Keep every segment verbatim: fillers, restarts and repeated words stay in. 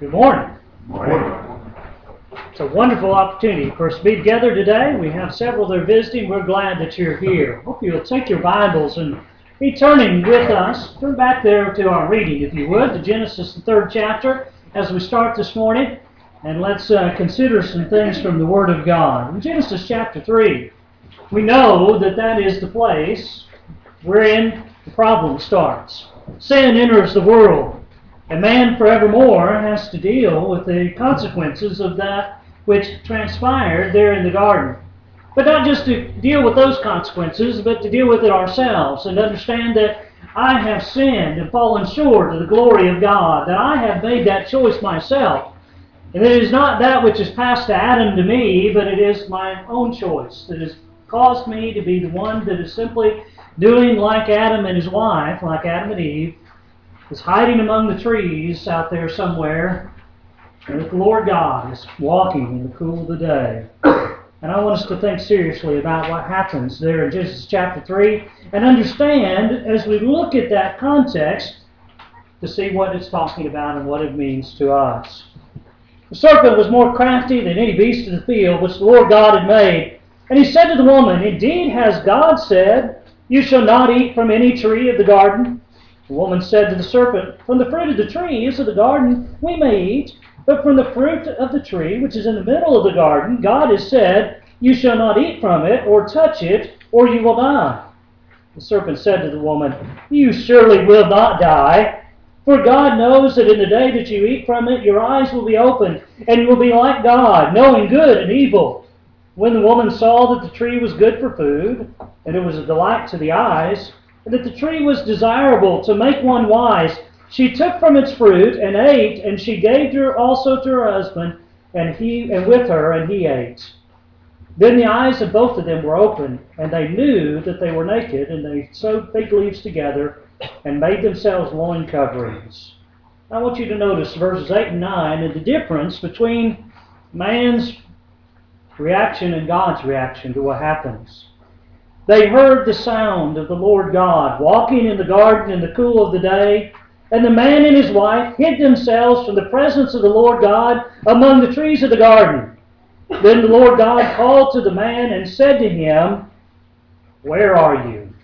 Good morning. Morning. It's a wonderful opportunity for us to be together today. We have several that are visiting. We're glad that you're here. Hope you'll take your Bibles and be turning with us. Turn back there to our reading, if you would, to Genesis, the third chapter, as we start this morning. And let's uh, consider some things from the Word of God. In Genesis chapter three, we know that that is the place wherein the problem starts. Sin enters the world. And man forevermore has to deal with the consequences of that which transpired there in the garden. But not just to deal with those consequences, but to deal with it ourselves and understand that I have sinned and fallen short of the glory of God, that I have made that choice myself. And that it is not that which is passed to Adam to me, but it is my own choice that has caused me to be the one that is simply doing like Adam and his wife, like Adam and Eve, is hiding among the trees out there somewhere, and that the Lord God is walking in the cool of the day. And I want us to think seriously about what happens there in Genesis chapter three, and understand, as we look at that context, to see what it's talking about and what it means to us. The serpent was more crafty than any beast of the field which the Lord God had made. And he said to the woman, Indeed has God said, You shall not eat from any tree of the garden? The woman said to the serpent, From the fruit of the trees of the garden we may eat, but from the fruit of the tree which is in the middle of the garden, God has said, You shall not eat from it, or touch it, or you will die. The serpent said to the woman, You surely will not die, for God knows that in the day that you eat from it, your eyes will be opened, and you will be like God, knowing good and evil. When the woman saw that the tree was good for food, and it was a delight to the eyes, and that the tree was desirable to make one wise, she took from its fruit and ate, and she gave her also to her husband, and he and with her, and he ate. Then the eyes of both of them were opened, and they knew that they were naked, and they sewed fig leaves together and made themselves loin coverings. I want you to notice verses eight and nine and the difference between man's reaction and God's reaction to what happens. They heard the sound of the Lord God walking in the garden in the cool of the day, and the man and his wife hid themselves from the presence of the Lord God among the trees of the garden. Then the Lord God called to the man and said to him, Where are you?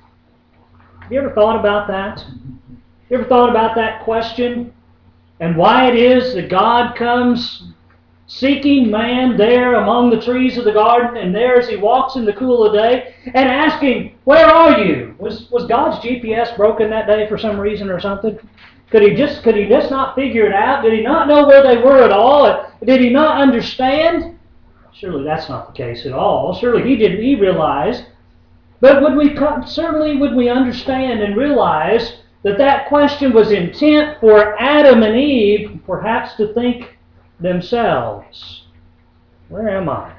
Have you ever thought about that? You ever thought about that question? And why it is that God comes seeking man there among the trees of the garden, and there as he walks in the cool of the day, and asking, Where are you? Was was God's G P S broken that day for some reason or something? Could he just could he just not figure it out? Did he not know where they were at all? Did he not understand? Surely that's not the case at all. Surely he didn't he realized. But would we certainly would we understand and realize that that question was intent for Adam and Eve perhaps to think themselves, where am I?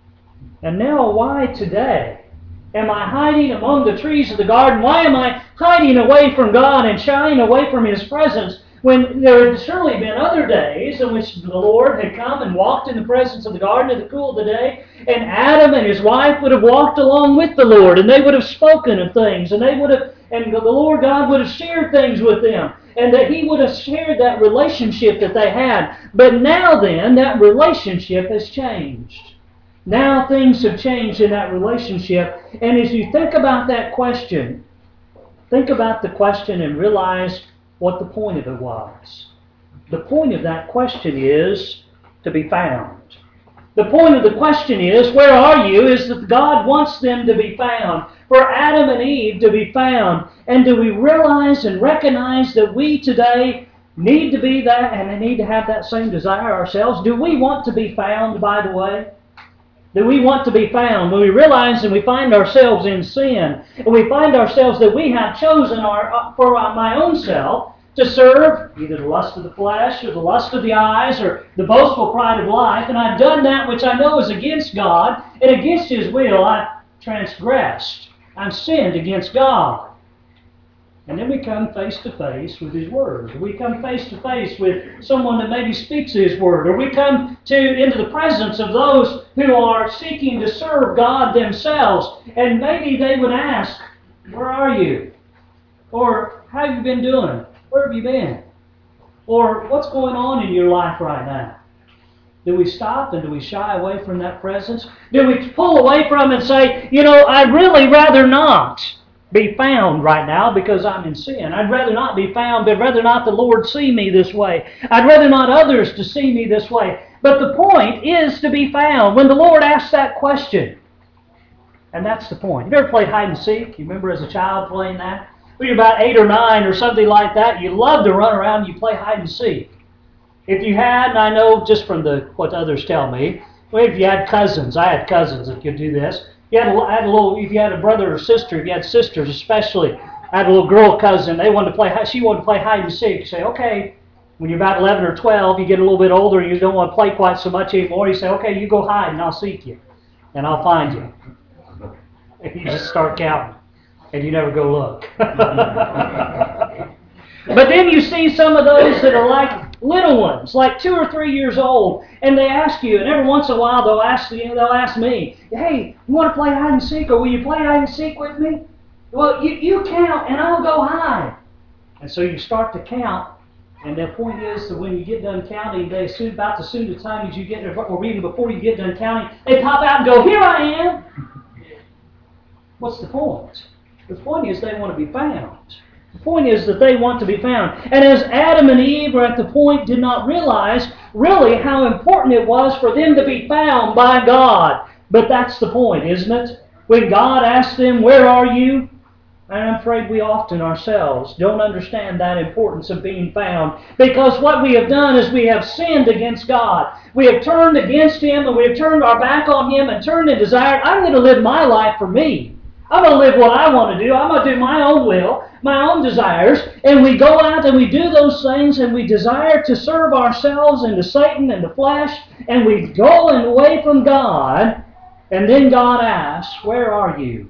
And now why today? Am I hiding among the trees of the garden? Why am I hiding away from God and shying away from His presence when there had surely been other days in which the Lord had come and walked in the presence of the garden in the cool of the day, and Adam and his wife would have walked along with the Lord, and they would have spoken of things, and they would have, and the Lord God would have shared things with them, and that He would have shared that relationship that they had. But now then, that relationship has changed. Now things have changed in that relationship. And as you think about that question, think about the question and realize what the point of it was. The point of that question is to be found. The point of the question is, where are you? Is that God wants them to be found. For Adam and Eve to be found. And do we realize and recognize that we today need to be that and need to have that same desire ourselves? Do we want to be found, by the way? Do we want to be found? When we realize and we find ourselves in sin, and we find ourselves that we have chosen our, for my own self to serve either the lust of the flesh or the lust of the eyes or the boastful pride of life, and I've done that which I know is against God and against His will. I've transgressed. I've sinned against God. And then we come face to face with His Word. We come face to face with someone that maybe speaks His Word. Or we come to into the presence of those who are seeking to serve God themselves. And maybe they would ask, Where are you? Or, How have you been doing? Where have you been? Or what's going on in your life right now? Do we stop and do we shy away from that presence? Do we pull away from it and say, you know, I'd really rather not be found right now because I'm in sin. I'd rather not be found, but rather not the Lord see me this way. I'd rather not others to see me this way. But the point is to be found. When the Lord asks that question, and that's the point. Have you ever played hide and seek? You remember as a child playing that? When you're about eight or nine or something like that, you love to run around and you play hide and seek. If you had, and I know just from the what others tell me, well, if you had cousins, I had cousins that could do this. You had a, had a little, if you had a brother or sister, if you had sisters especially, I had a little girl cousin. They wanted to play. She wanted to play hide and seek. You say, okay. When you're about eleven or twelve, you get a little bit older and you don't want to play quite so much anymore. You say, okay, you go hide and I'll seek you, and I'll find you. And you just start counting, and you never go look. But then you see some of those that are like little ones, like two or three years old, and they ask you, and every once in a while they'll ask you, they'll ask me, hey, you want to play hide and seek, or will you play hide and seek with me? Well, you, you count, and I'll go hide. And so you start to count, and the point is that when you get done counting, they soon, about the soon the time as you get, or even before you get done counting, they pop out and go, here I am. What's the point? The point is they want to be found. The point is that they want to be found. And as Adam and Eve were at the point did not realize really how important it was for them to be found by God. But that's the point, isn't it? When God asked them, where are you? And I'm afraid we often ourselves don't understand that importance of being found. Because what we have done is we have sinned against God. We have turned against Him and we have turned our back on Him and turned and desired, I'm going to live my life for me. I'm going to live what I want to do. I'm going to do my own will, my own desires. And we go out and we do those things and we desire to serve ourselves and to Satan and the flesh. And we go away from God. And then God asks, where are you?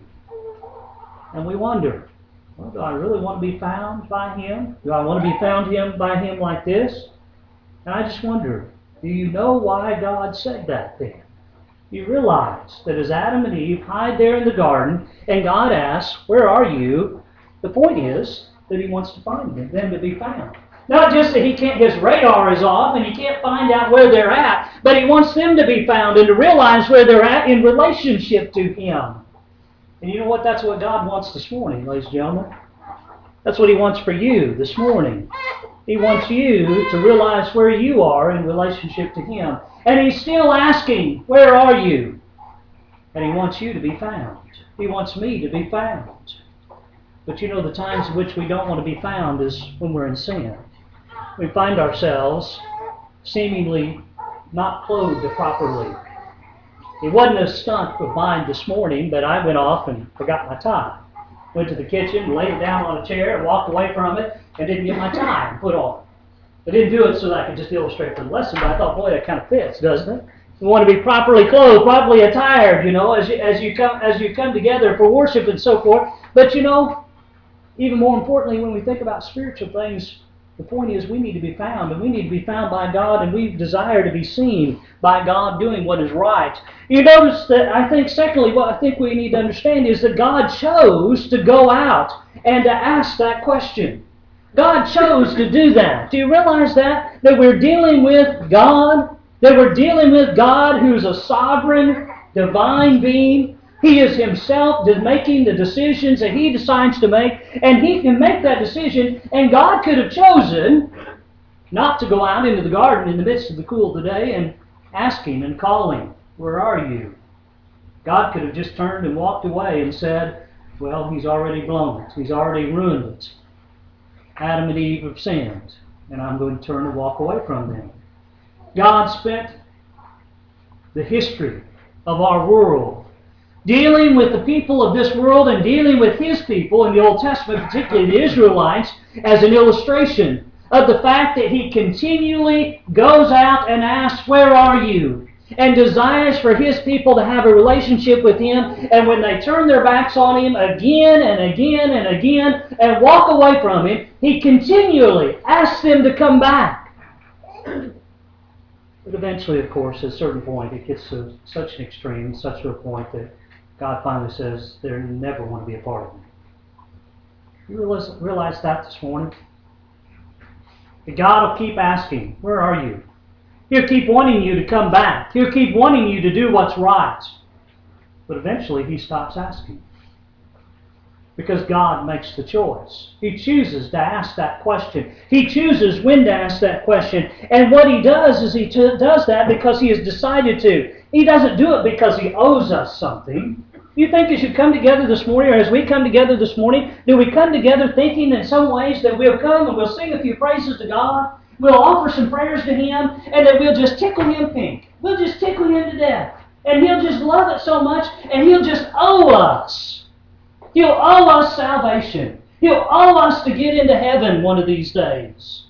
And we wonder, well, do I really want to be found by Him? Do I want to be found him by Him like this? And I just wonder, do you know why God said that then? You realize that as Adam and Eve hide there in the garden, and God asks, where are you? The point is that He wants to find them, them to be found. Not just that He can't, His radar is off and He can't find out where they're at, but He wants them to be found and to realize where they're at in relationship to Him. And you know what? That's what God wants this morning, ladies and gentlemen. That's what He wants for you this morning. He wants you to realize where you are in relationship to Him. And He's still asking, where are you? And He wants you to be found. He wants me to be found. But you know, the times in which we don't want to be found is when we're in sin. We find ourselves seemingly not clothed properly. It wasn't a stunt of mine this morning, but I went off and forgot my tie. Went to the kitchen, laid it down on a chair, and walked away from it, and didn't get my tie put on. I didn't do it so that I could just illustrate for the lesson, but I thought, boy, that kind of fits, doesn't it? You want to be properly clothed, properly attired, you know, as you, as you come as you come together for worship and so forth. But you know, even more importantly, when we think about spiritual things, the point is we need to be found, and we need to be found by God, and we desire to be seen by God doing what is right. You notice that I think, secondly, what I think we need to understand is that God chose to go out and to ask that question. God chose to do that. Do you realize that? That we're dealing with God? That we're dealing with God who's a sovereign, divine being? He is Himself making the decisions that He decides to make, and He can make that decision, and God could have chosen not to go out into the garden in the midst of the cool of the day and ask Him and call Him, where are you? God could have just turned and walked away and said, well, He's already blown it. He's already ruined it. Adam and Eve have sinned, and I'm going to turn and walk away from them. God spent the history of our world dealing with the people of this world and dealing with His people in the Old Testament, particularly the Israelites, as an illustration of the fact that He continually goes out and asks, where are you? And desires for His people to have a relationship with Him. And when they turn their backs on Him again and again and again and walk away from Him, He continually asks them to come back. But eventually, of course, at a certain point, it gets to such an extreme, such a point that God finally says they never want to be a part of me. You realize, realize that this morning? God will keep asking, where are you? He'll keep wanting you to come back. He'll keep wanting you to do what's right. But eventually He stops asking. Because God makes the choice. He chooses to ask that question. He chooses when to ask that question. And what He does is He t- does that because He has decided to. He doesn't do it because He owes us something. You think as you come together this morning, or as we come together this morning, do we come together thinking in some ways that we'll come and we'll sing a few praises to God, we'll offer some prayers to Him, and that we'll just tickle Him pink. We'll just tickle Him to death. And He'll just love it so much, and He'll just owe us. He'll owe us salvation. He'll owe us to get into heaven one of these days.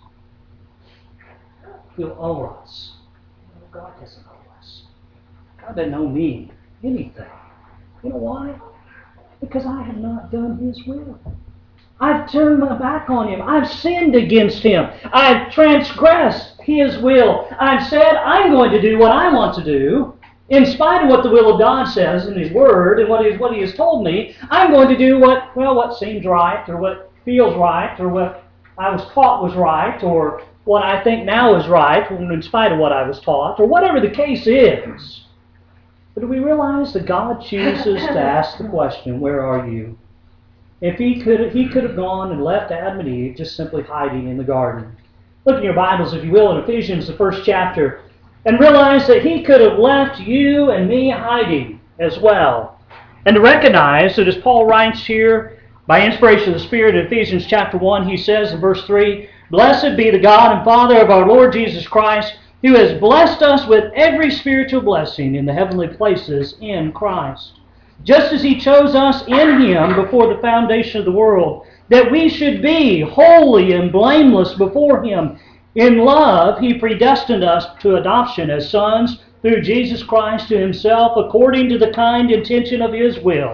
He'll owe us. God doesn't owe us. God doesn't owe me anything. You know why? Because I have not done His will. I've turned my back on Him. I've sinned against Him. I've transgressed His will. I've said I'm going to do what I want to do. In spite of what the will of God says in His Word and what He, what he has told me, I'm going to do what, well, what seems right or what feels right or what I was taught was right or what I think now is right in spite of what I was taught or whatever the case is. But do we realize that God chooses to ask the question, where are you? If He could, he could have gone and left Adam and Eve just simply hiding in the garden. Look in your Bibles, if you will, in Ephesians, the first chapter, and realize that He could have left you and me hiding as well. And to recognize that as Paul writes here, by inspiration of the Spirit in Ephesians chapter one, he says in verse three, Blessed be the God and Father of our Lord Jesus Christ, who has blessed us with every spiritual blessing in the heavenly places in Christ. Just as He chose us in Him before the foundation of the world, that we should be holy and blameless before Him. In love, He predestined us to adoption as sons through Jesus Christ to Himself, according to the kind intention of His will,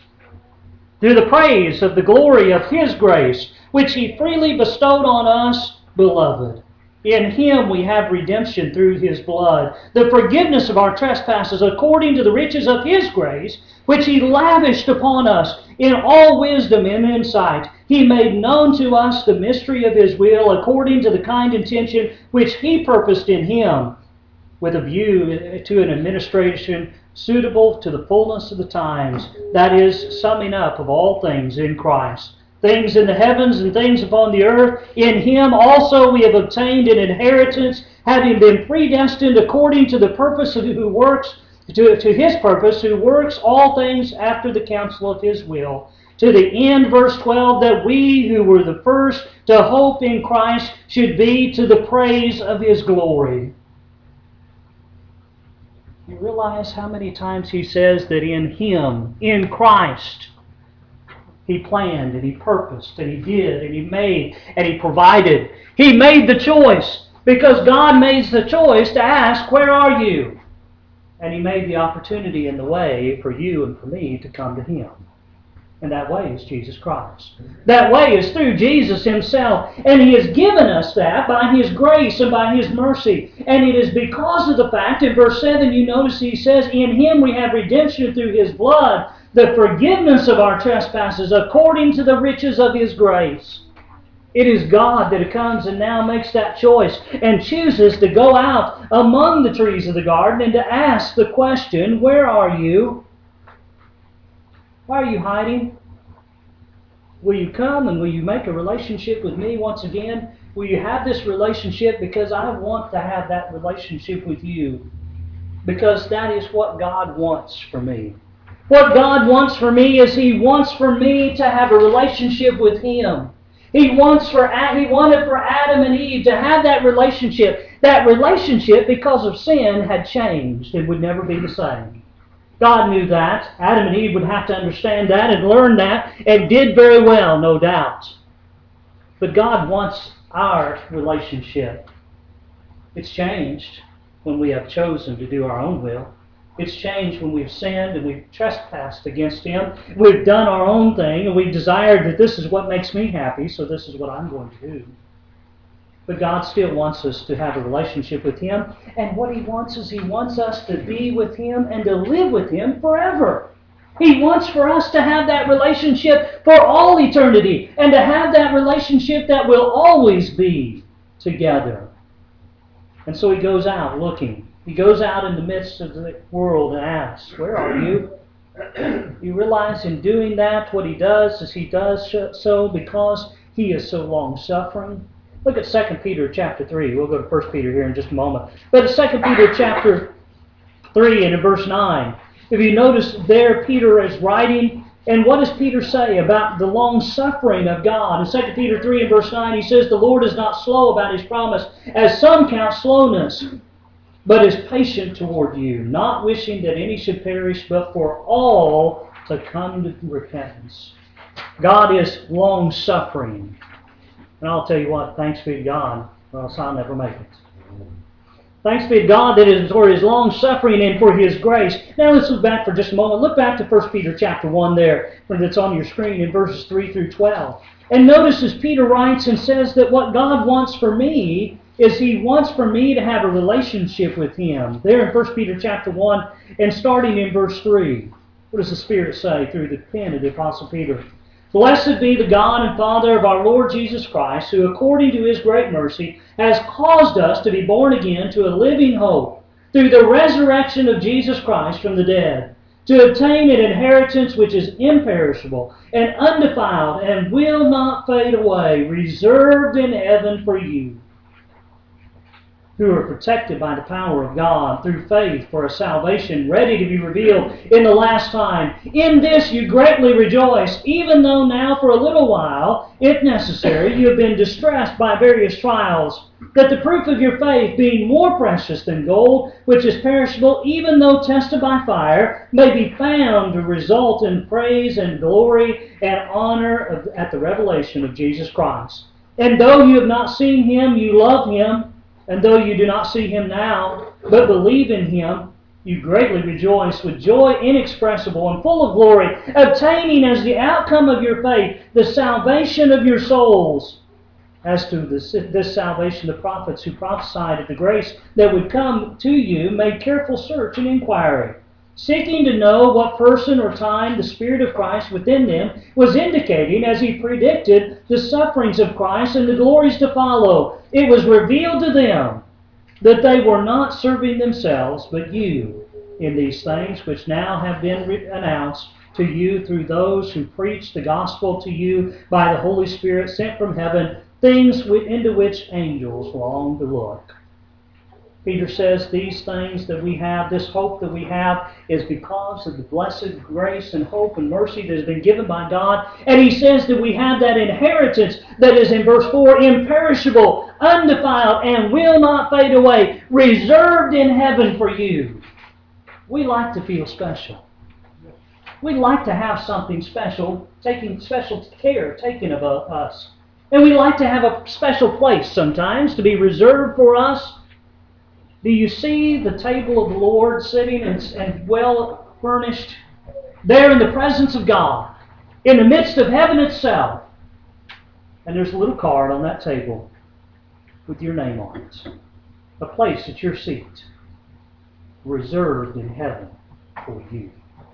through the praise of the glory of His grace, which He freely bestowed on us, beloved. In Him we have redemption through His blood, the forgiveness of our trespasses, according to the riches of His grace, which He lavished upon us in all wisdom and insight. He made known to us the mystery of His will, according to the kind intention which He purposed in Him, with a view to an administration suitable to the fullness of the times, that is, summing up of all things in Christ. Things in the heavens and things upon the earth. In Him also we have obtained an inheritance, having been predestined according to the purpose of who works, to, to His purpose, who works all things after the counsel of His will. To the end, verse twelve, that we who were the first to hope in Christ should be to the praise of His glory. You realize how many times He says that in Him, in Christ, He planned and He purposed and He did and He made and He provided. He made the choice because God made the choice to ask, where are you? And He made the opportunity and the way for you and for me to come to Him. And that way is Jesus Christ. That way is through Jesus Himself. And He has given us that by His grace and by His mercy. And it is because of the fact, in verse seven, you notice He says, in Him we have redemption through His blood, the forgiveness of our trespasses, according to the riches of His grace. It is God that comes and now makes that choice and chooses to go out among the trees of the garden and to ask the question, where are you? Why are you hiding? Will you come and will you make a relationship with me once again? Will you have this relationship? Because I want to have that relationship with you. Because that is what God wants for me. What God wants for me is He wants for me to have a relationship with Him. He wants for He wanted for Adam and Eve to have that relationship. That relationship, because of sin, had changed and would never be the same. God knew that. Adam and Eve would have to understand that and learn that, and did very well, no doubt. But God wants our relationship. It's changed when we have chosen to do our own will. It's changed when we've sinned and we've trespassed against Him. We've done our own thing and we've desired that this is what makes me happy, so this is what I'm going to do. But God still wants us to have a relationship with Him. And what He wants is He wants us to be with Him and to live with Him forever. He wants for us to have that relationship for all eternity and to have that relationship that will always be together. And so he goes out looking. He goes out in the midst of the world and asks, where are you? You realize in doing that, what he does is he does so because he is so long-suffering. Look at Second Peter chapter three. We'll go to First Peter here in just a moment. But at Second Peter chapter three and in verse nine, if you notice there, Peter is writing, and what does Peter say about the long-suffering of God? In Second Peter three and verse nine, he says, the Lord is not slow about his promise, as some count slowness, but is patient toward you, not wishing that any should perish, but for all to come to repentance. God is long-suffering. And I'll tell you what, thanks be to God, or else I'll never make it. Thanks be to God that is for his long-suffering and for his grace. Now let's look back for just a moment. Look back to First Peter chapter one there, that's on your screen in verses three through twelve. And notice as Peter writes and says that what God wants for me is he wants for me to have a relationship with him. There in First Peter chapter one and starting in verse three. What does the Spirit say through the pen of the Apostle Peter? Blessed be the God and Father of our Lord Jesus Christ, who according to his great mercy has caused us to be born again to a living hope through the resurrection of Jesus Christ from the dead, to obtain an inheritance which is imperishable and undefiled and will not fade away, reserved in heaven for you, who are protected by the power of God through faith for a salvation ready to be revealed in the last time. In this you greatly rejoice, even though now for a little while, if necessary, you have been distressed by various trials, that the proof of your faith, being more precious than gold, which is perishable, even though tested by fire, may be found to result in praise and glory and honor of, at the revelation of Jesus Christ. And though you have not seen him, you love him. And though you do not see him now, but believe in him, you greatly rejoice with joy inexpressible and full of glory, obtaining as the outcome of your faith the salvation of your souls. As to this, this salvation, the prophets who prophesied of the grace that would come to you made careful search and inquiry, seeking to know what person or time the Spirit of Christ within them was indicating as he predicted the sufferings of Christ and the glories to follow. It was revealed to them that they were not serving themselves, but you in these things which now have been announced to you through those who preach the gospel to you by the Holy Spirit sent from heaven, things into which angels long to look. Peter says these things that we have, this hope that we have, is because of the blessed grace and hope and mercy that has been given by God. And he says that we have that inheritance that is in verse four, imperishable, undefiled, and will not fade away, reserved in heaven for you. We like to feel special. We like to have something special, taking special care taken of us. And we like to have a special place sometimes to be reserved for us. Do you see the table of the Lord sitting and, and well furnished there in the presence of God, in the midst of heaven itself? And there's a little card on that table with your name on it. A place at your seat, reserved in heaven for you.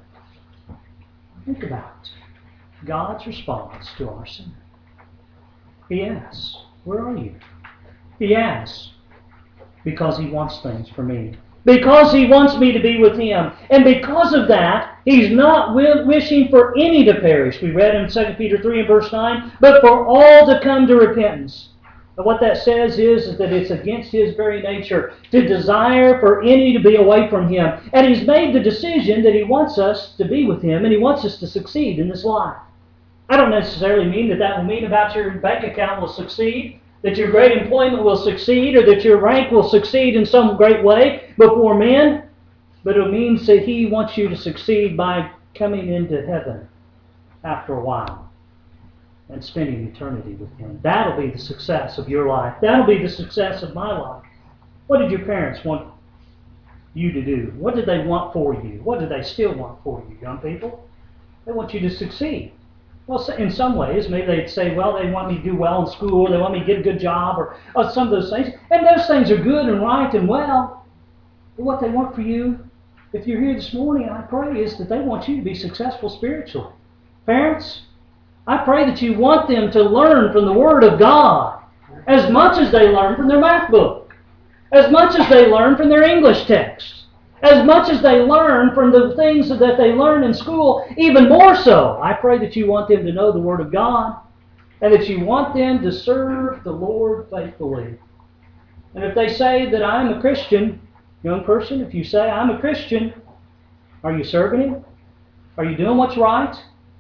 Think about God's response to our sin. He asks, where are you? He asks, because he wants things for me. Because he wants me to be with him. And because of that, he's not wishing for any to perish. We read in Second Peter three and verse nine, but for all to come to repentance. And what that says is, is that it's against his very nature to desire for any to be away from him. And he's made the decision that he wants us to be with him and he wants us to succeed in this life. I don't necessarily mean that that will mean about your bank account will succeed, that your great employment will succeed, or that your rank will succeed in some great way before men. But it means that he wants you to succeed by coming into heaven after a while and spending eternity with him. That'll be the success of your life. That'll be the success of my life. What did your parents want you to do? What did they want for you? What do they still want for you, young people? They want you to succeed. Well, in some ways, maybe they'd say, well, they want me to do well in school, or they want me to get a good job, or, or some of those things. And those things are good and right and well. But what they want for you, if you're here this morning, I pray, is that they want you to be successful spiritually. Parents, I pray that you want them to learn from the Word of God. as much as they learn from their math book, as much as they learn from their English text, as much as they learn from the things that they learn in school, even more so. I pray that you want them to know the Word of God and that you want them to serve the Lord faithfully. And if they say that I'm a Christian, young person, if you say I'm a Christian, are you serving Him? Are you doing what's right?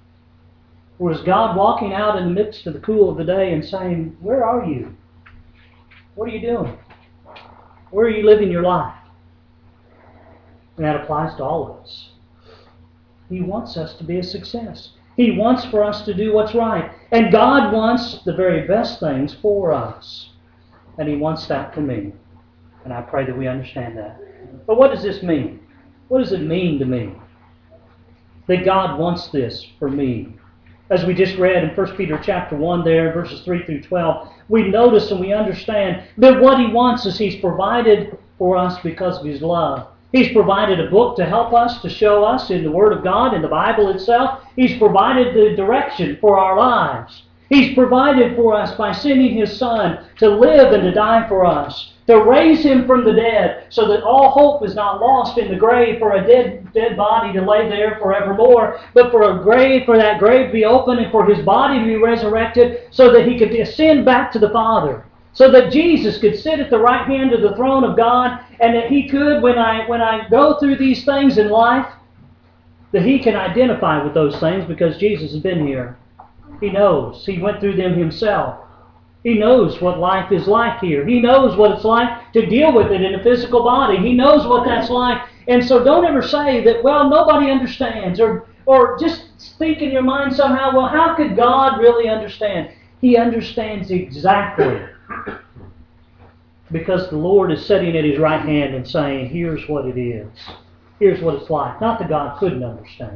Or is God walking out in the midst of the cool of the day and saying, where are you? What are you doing? Where are you living your life? And that applies to all of us. He wants us to be a success. He wants for us to do what's right. And God wants the very best things for us. And He wants that for me. And I pray that we understand that. But what does this mean? What does it mean to me? That God wants this for me. As we just read in First Peter chapter one there, verses three through twelve, we notice and we understand that what He wants is He's provided for us because of His love. He's provided a book to help us, to show us in the Word of God, in the Bible itself. He's provided the direction for our lives. He's provided for us by sending His Son to live and to die for us, to raise Him from the dead so that all hope is not lost in the grave for a dead, dead body to lay there forevermore, but for a grave, for that grave to be open and for His body to be resurrected so that He could ascend back to the Father. So that Jesus could sit at the right hand of the throne of God, and that He could, when I when I go through these things in life, that He can identify with those things because Jesus has been here. He knows. He went through them Himself. He knows what life is like here. He knows what it's like to deal with it in a physical body. He knows what that's like. And so don't ever say that, well, nobody understands, or or just think in your mind somehow, well, how could God really understand? He understands exactly. Because the Lord is sitting at His right hand and saying, here's what it is. Here's what it's like. Not that God couldn't understand,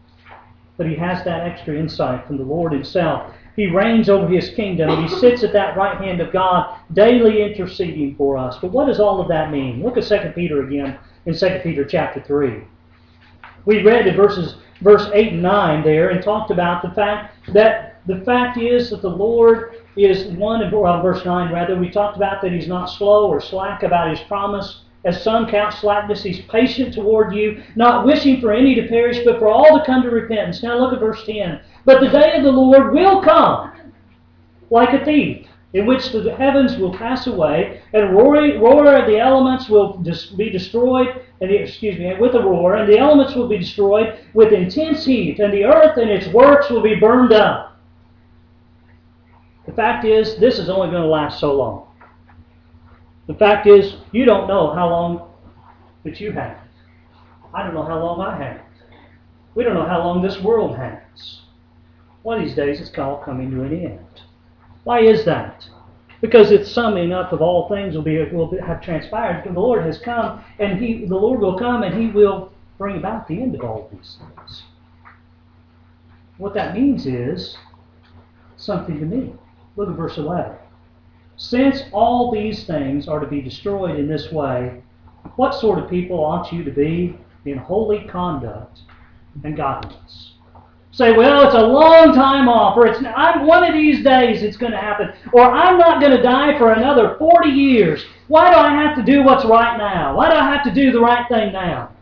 but He has that extra insight from the Lord Himself. He reigns over His kingdom, and He sits at that right hand of God, daily interceding for us. But what does all of that mean? Look at Second Peter again, in Second Peter chapter three. We read in verses, verse eight and nine there, and talked about the fact that the fact is that the Lord is one, well, verse nine rather, we talked about that He's not slow or slack about His promise. As some count slackness, He's patient toward you, not wishing for any to perish, but for all to come to repentance. Now look at verse ten. But the day of the Lord will come like a thief, in which the heavens will pass away, and roar, roar of the elements will be destroyed, and the, excuse me, with a roar, and the elements will be destroyed with intense heat, and the earth and its works will be burned up. The fact is, this is only going to last so long. The fact is, you don't know how long that you have. I don't know how long I have. We don't know how long this world has. One of these days, it's all coming to an end. Why is that? Because it's summing up of all things will be will have transpired. The Lord has come, and He, the Lord will come, and He will bring about the end of all these things. What that means is something to me. Look at verse eleven. Since all these things are to be destroyed in this way, what sort of people ought you to be in holy conduct and godliness? Say, well, it's a long time off, or it's I'm, one of these days it's going to happen, or I'm not going to die for another forty years. Why do I have to do what's right now? Why do I have to do the right thing now?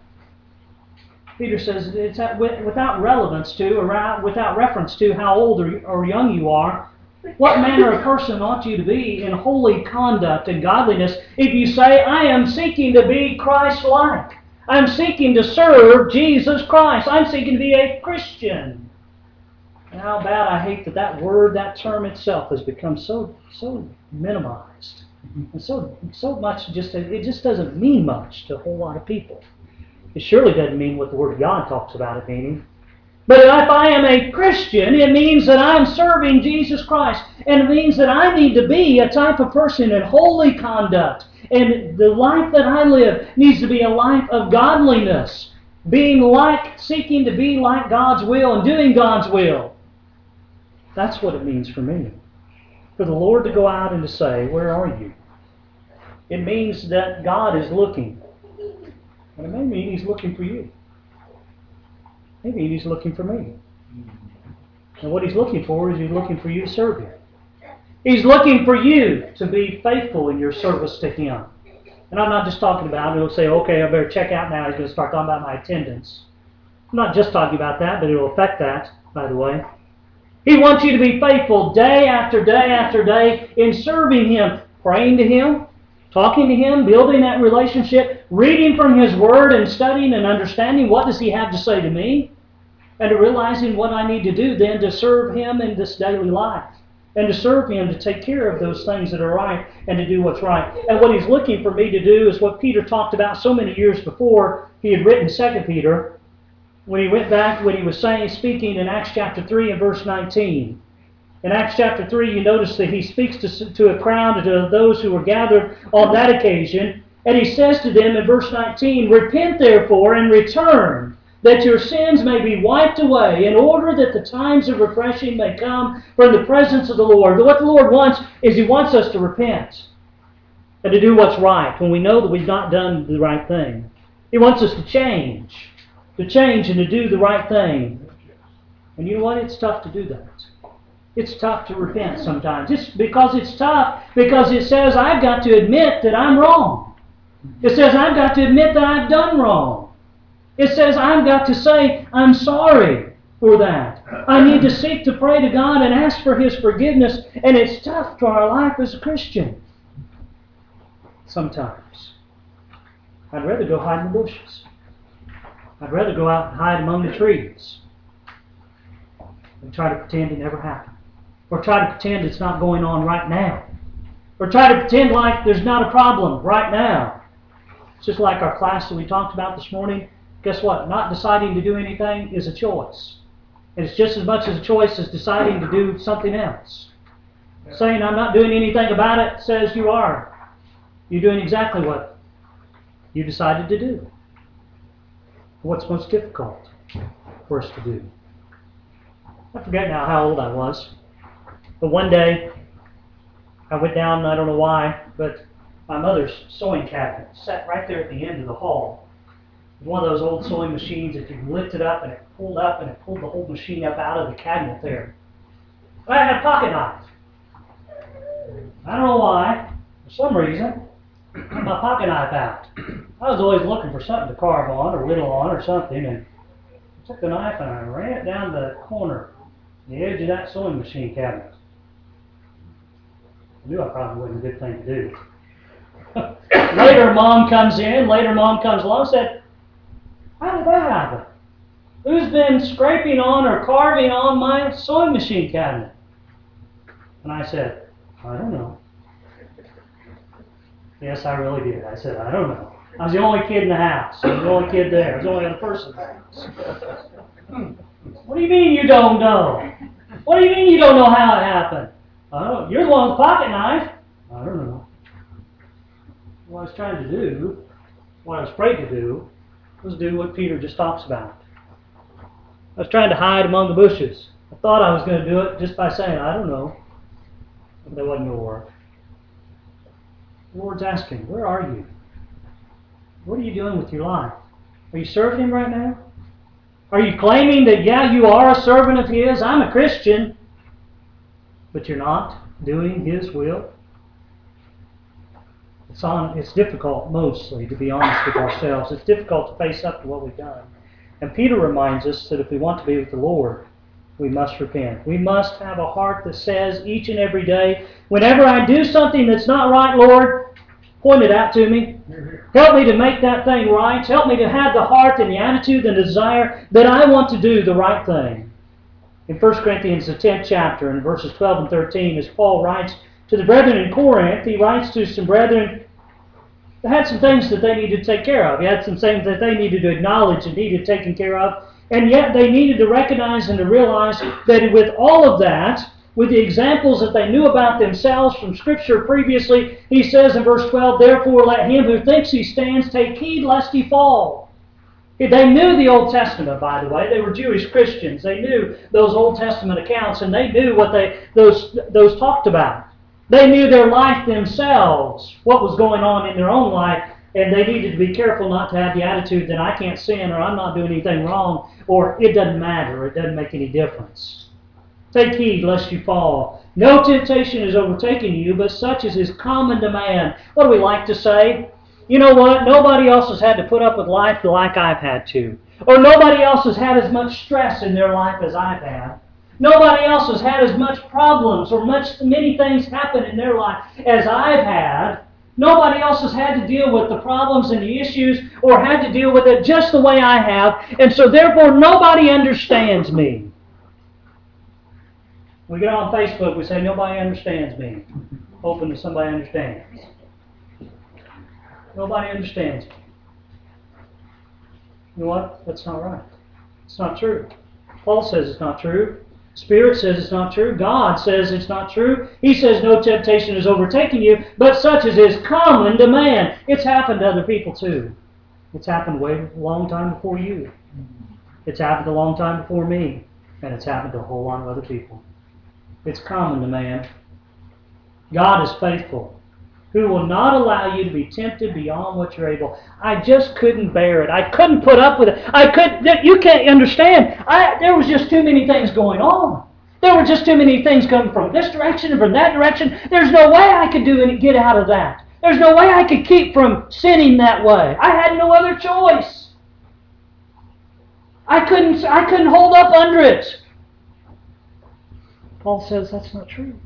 Peter says it's without relevance to, or without reference to how old or young you are. What manner of person ought you to be in holy conduct and godliness if you say, I am seeking to be Christ-like? I'm seeking to serve Jesus Christ. I'm seeking to be a Christian. And how bad I hate that that word, that term itself has become so so minimized. And so so much just, it just doesn't mean much to a whole lot of people. It surely doesn't mean what the Word of God talks about it meaning. But if I am a Christian, it means that I'm serving Jesus Christ. And it means that I need to be a type of person in holy conduct. And the life that I live needs to be a life of godliness. Being like, seeking to be like God's will and doing God's will. That's what it means for me. For the Lord to go out and to say, where are you? It means that God is looking. And it may mean He's looking for you. Maybe He's looking for me. And what He's looking for is He's looking for you to serve Him. He's looking for you to be faithful in your service to Him. And I'm not just talking about, he'll say, okay, I better check out now. He's going to start talking about my attendance. I'm not just talking about that, but it'll affect that, by the way. He wants you to be faithful day after day after day in serving Him, praying to Him, talking to Him, building that relationship, reading from His Word and studying and understanding what does He have to say to me, and to realizing what I need to do then to serve Him in this daily life, and to serve Him to take care of those things that are right and to do what's right. And what He's looking for me to do is what Peter talked about so many years before he had written Second Peter, when he went back, when he was saying, speaking in Acts chapter three and verse nineteen. In Acts chapter three, you notice that he speaks to, to a crowd, to those who were gathered on that occasion, and he says to them in verse nineteen, repent therefore and return, that your sins may be wiped away, in order that the times of refreshing may come from the presence of the Lord. But what the Lord wants is He wants us to repent and to do what's right when we know that we've not done the right thing. He wants us to change, to change and to do the right thing. And you know what? It's tough to do that. It's tough to repent sometimes. It's because it's tough because it says I've got to admit that I'm wrong. It says I've got to admit that I've done wrong. It says I've got to say I'm sorry for that. I need to seek to pray to God and ask for His forgiveness. And it's tough to our life as a Christian. Sometimes. I'd rather go hide in the bushes. I'd rather go out and hide among the trees than try to pretend it never happened. Or try to pretend it's not going on right now. Or try to pretend like there's not a problem right now. It's just like our class that we talked about this morning. Guess what? Not deciding to do anything is a choice. And it's just as much as a choice as deciding to do something else. Saying I'm not doing anything about it says you are. You're doing exactly what you decided to do. What's most difficult for us to do? I forget now how old I was. But one day, I went down, I don't know why, but my mother's sewing cabinet sat right there at the end of the hall. It was one of those old sewing machines that you can lift it up and it pulled up and it pulled the whole machine up out of the cabinet there. But I had a pocket knife. I don't know why. For some reason, I had my pocket knife out. I was always looking for something to carve on or whittle on or something, and I took the knife and I ran it down the corner, the edge of that sewing machine cabinet. I knew I probably wasn't a good thing to do. Later, Mom comes in. Later, Mom comes along and said, how did that happen? Who's been scraping on or carving on my sewing machine cabinet? And I said, I don't know. Yes, I really did. I said, I don't know. I was the only kid in the house. I was the only kid there. I was the only other person in the house. What do you mean you don't know? What do you mean you don't know how it happened? I don't know. You're the one with the pocket knife. I don't know. What I was trying to do, what I was afraid to do, was do what Peter just talks about. I was trying to hide among the bushes. I thought I was going to do it just by saying, I don't know. But that wasn't going to work. The Lord's asking, where are you? What are you doing with your life? Are you serving Him right now? Are you claiming that, yeah, you are a servant of His, I'm a Christian, but you're not doing His will? It's on. It's difficult, mostly, to be honest with ourselves. It's difficult to face up to what we've done. And Peter reminds us that if we want to be with the Lord, we must repent. We must have a heart that says each and every day, whenever I do something that's not right, Lord, point it out to me. Help me to make that thing right. Help me to have the heart and the attitude and the desire that I want to do the right thing. In First Corinthians, the tenth chapter, in verses twelve and thirteen, as Paul writes to the brethren in Corinth, he writes to some brethren that had some things that they needed to take care of. He had some things that they needed to acknowledge and needed taken care of. And yet they needed to recognize and to realize that with all of that, with the examples that they knew about themselves from Scripture previously, he says in verse twelve, therefore let him who thinks he stands take heed lest he fall. They knew the Old Testament, by the way. They were Jewish Christians. They knew those Old Testament accounts, and they knew what they those those talked about. They knew their life themselves, what was going on in their own life, and they needed to be careful not to have the attitude that I can't sin or I'm not doing anything wrong or it doesn't matter, it doesn't make any difference. Take heed lest you fall. No temptation is overtaking you, but such as is common to man. What do we like to say? You know what? Nobody else has had to put up with life like I've had to. Or nobody else has had as much stress in their life as I've had. Nobody else has had as much problems or much many things happen in their life as I've had. Nobody else has had to deal with the problems and the issues or had to deal with it just the way I have. And so therefore nobody understands me. We get on Facebook, we say nobody understands me. Hoping that somebody understands. Nobody understands me. You know what? That's not right. It's not true. Paul says it's not true. Spirit says it's not true. God says it's not true. He says no temptation is overtaking you, but such as is common to man. It's happened to other people too. It's happened way a long time before you. It's happened a long time before me. And it's happened to a whole lot of other people. It's common to man. God is faithful, who will not allow you to be tempted beyond what you're able. I just couldn't bear it. I couldn't put up with it. I could. You can't understand. I, there was just too many things going on. There were just too many things coming from this direction and from that direction. There's no way I could do and get out of that. There's no way I could keep from sinning that way. I had no other choice. I couldn't. I couldn't hold up under it. Paul says that's not true.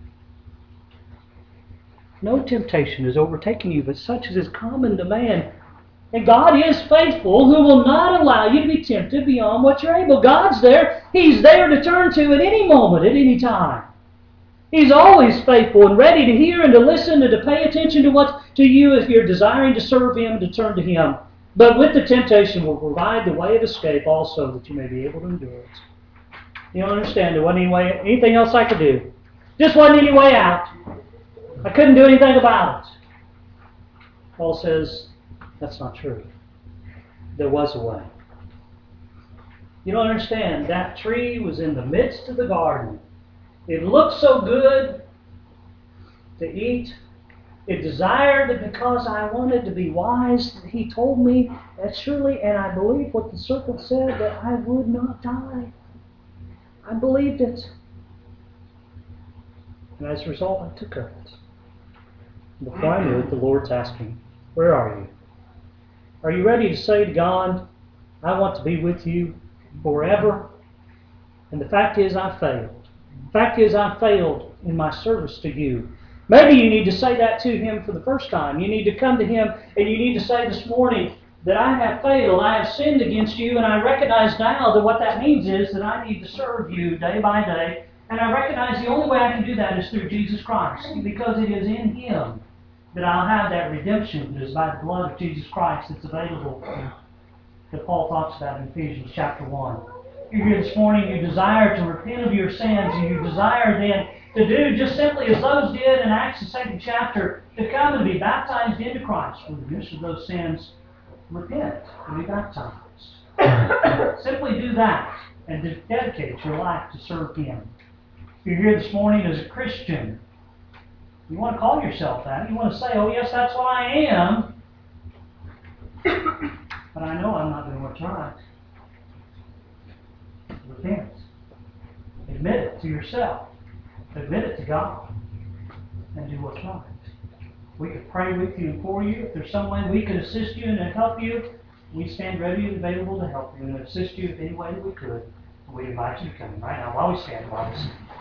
No temptation is overtaking you, but such as is common to man. And God is faithful, who will not allow you to be tempted beyond what you're able. God's there. He's there to turn to at any moment, at any time. He's always faithful and ready to hear and to listen and to pay attention to what to you if you're desiring to serve Him, to turn to Him. But with the temptation will provide the way of escape also, that you may be able to endure it. You don't understand. There wasn't any way, anything else I could do. Just wasn't any way out. I couldn't do anything about it. Paul says, that's not true. There was a way. You don't understand. That tree was in the midst of the garden. It looked so good to eat. It desired that because I wanted to be wise, that he told me that surely, and I believe what the serpent said, that I would not die. I believed it. And as a result, I took of it. Before I knew it, the Lord's asking, where are you? Are you ready to say to God, I want to be with you forever? And the fact is, I failed. The fact is, I failed in my service to you. Maybe you need to say that to Him for the first time. You need to come to Him and you need to say this morning that I have failed, I have sinned against you, and I recognize now that what that means is that I need to serve you day by day. And I recognize the only way I can do that is through Jesus Christ, because it is in Him that I'll have that redemption that is by the blood of Jesus Christ that's available, that Paul talks about in Ephesians chapter one. If you're here this morning, you desire to repent of your sins, and you desire then to do just simply as those did in Acts the second chapter, to come and be baptized into Christ for the remission of those sins. Repent and be baptized. Simply do that and to dedicate your life to serve Him. If you're here this morning as a Christian, you want to call yourself that. You want to say, oh yes, that's what I am. But I know I'm not doing what's right. Repent. Admit it to yourself. Admit it to God. And do what's right. We could pray with you and for you. If there's some way we could assist you and help you, we stand ready and available to help you and assist you in any way that we could. We invite you to come right now while we stand while we sing.